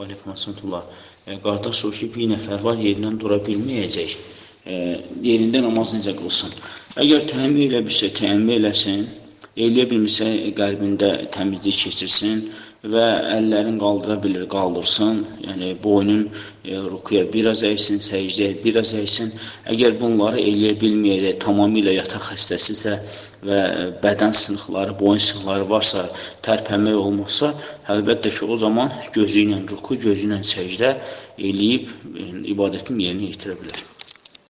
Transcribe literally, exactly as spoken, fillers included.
Aleykümselam. E, qardaş soruşur, bir nəfər var, yerindən dura bilməyəcək. E, yerində namaz necə qılsın? Əgər təmin eləmişsə, təmin eləsin, eləyə bilmirsə, qəlbində təmizlik keçirsin və əllərini qaldıra bilir, qaldırsın. Yəni, boynun e, rukuya biraz əysin, səcdəyə biraz əysin. Əgər bunları eləyə bilməyəcək, tamamilə yataq xəstəsisə və bədən sınıqları, boyun sınıqları varsa, tərpənmək olmazsa, əlbəttə ki, o zaman gözü ilə ruku, gözü ilə səcdə eləyib, e, ibadətin yerinə yetirə bilər.